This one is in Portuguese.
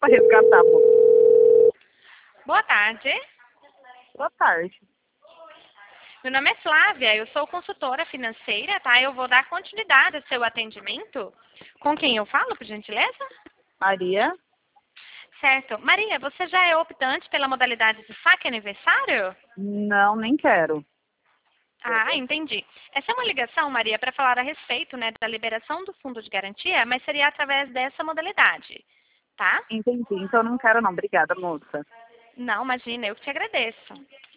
para resgatar, amor. Boa tarde. Boa tarde. Meu nome é Flávia, eu sou consultora financeira, tá? Eu vou dar continuidade ao seu atendimento. Com quem eu falo, por gentileza? Maria? Certo. Maria, você já é optante pela modalidade de saque aniversário? Não, nem quero. Ah, entendi. Essa é uma ligação, Maria, para falar a respeito, né, da liberação do fundo de garantia, mas seria através dessa modalidade, tá? Entendi. Então não quero não. Obrigada, moça. Não, imagina, eu que te agradeço.